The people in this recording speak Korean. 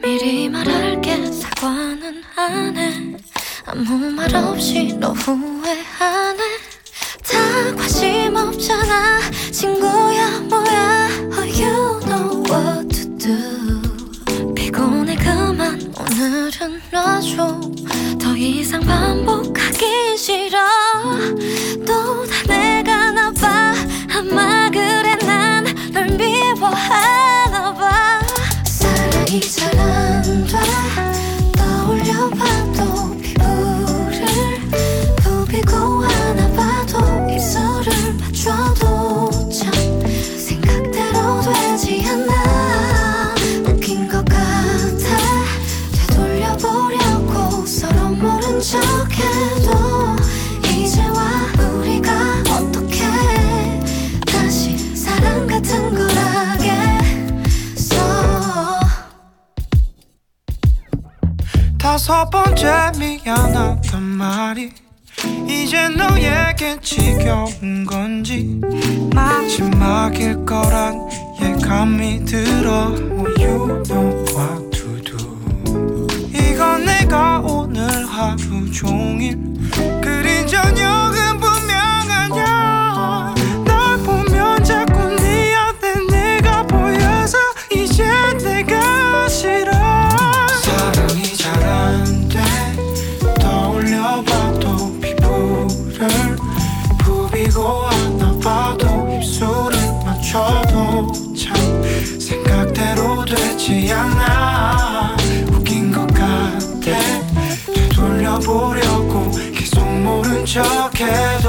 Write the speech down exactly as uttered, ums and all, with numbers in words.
미리 말할게 사과는 안 해. 아무 말 없이 너 후회하네. 다 관심 없잖아 친구야 뭐야. Oh you know what to do. 피곤해 그만 오늘은 놔줘. 더 이상 반복하기 싫어. 또 다 내가 나봐. 아마 그래 난 널 미워하나 봐. 사랑이 잘 안 돼. 떠올려봐도 피부를 부비고 하나 봐도 입술을 맞춰도 참 생각대로 되지 않아. 웃긴 것 같아. 되돌려보려고 서로 모른 척해도 이제와 우리가 어떻게 다시 사랑 같은 걸 하겠어. 다섯 번째 미안하단 말이 이제 너에겐 지겨운 건지 마지막일 거란 예감이 들어. Oh, you know what to do. 이건 내가 오늘 하루 종일 그린 저녁은 분명 아냐. 널 보면 자꾸 네 앞에 내가 보여서 이제 내가 싫어. 사랑이 잘 안 돼. 떠올려봐도 피부를 부비고 하나 봐도 입술을 맞춰도 참 생각대로 되지 않아. 웃긴 것 같아. 되돌려보려고 계속 모른 척해.